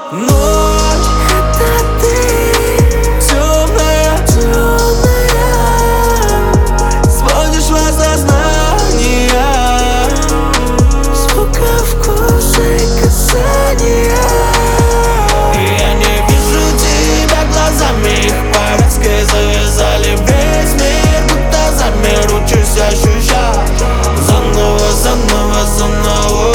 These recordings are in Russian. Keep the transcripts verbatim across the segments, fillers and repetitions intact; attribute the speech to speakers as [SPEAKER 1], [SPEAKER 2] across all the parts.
[SPEAKER 1] Ночь — это ты, темная, темная, сводишь в осознание звука, вкуса и касания. Я не вижу тебя глазами, их повязкой завязали весь мир, будто замер, учусь ощущать заново, заново, заново.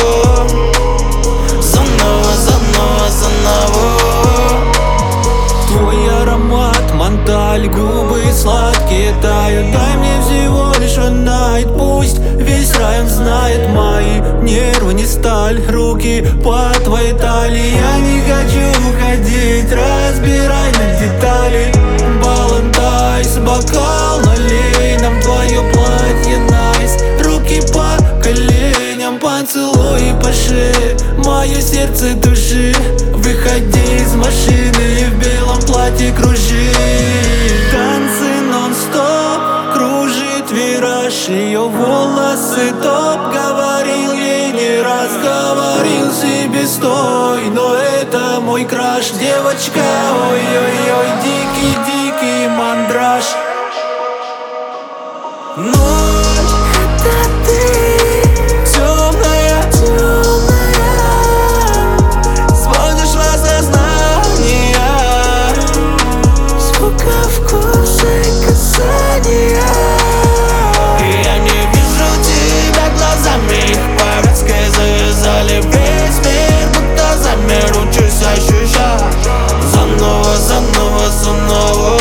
[SPEAKER 1] Твой аромат, манталь, губы сладкие тают. Дай мне всего лишь one night, пусть весь район знает. Мои нервы не сталь, руки по твоей талии. Я не хочу уходить, разбирай на детали. Балантайс, бокал налей, нам твое платье найс. Руки по коленям, поцелуй по шее, мое сердце души. Выходи из машины и в белом платье кружи. Танцы нон-стоп, кружит вираж, ее волосы топ. Говорил ей не раз, говорил себе стой, но это мой краш. Девочка, ой-ой-ой, дикий-дикий мандраж. Ночь — это ты, темная, темная, сводишь в осознание звука, вкуса и касания. Я не вижу тебя глазами, их повязкой завязали весь мир, будто замер, учусь ощущать заново, заново, заново.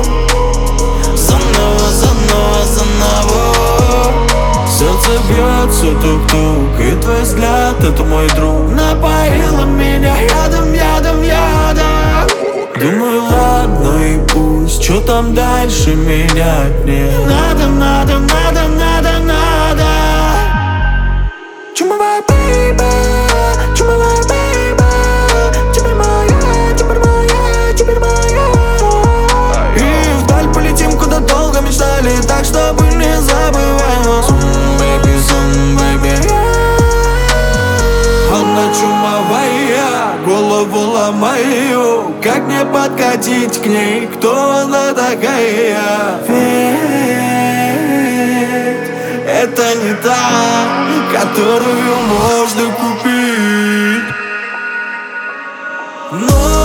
[SPEAKER 1] Сердце бьется тук-тук, и твой взгляд — это мой друг. Напоила меня ядом, ядом, ядом. Думаю, ладно и пусть, что там дальше менять не надо, надо, надо, надо, надо. Чумовая бейба, чумовая бейба, теперь моя, теперь моя, теперь моя. И вдаль полетим, куда долго мечтали, так чтобы не забываем нас. Она чумовая, голову ломаю. Как мне подкатить к ней, кто она такая? Ведь это не та, которую можно купить. Но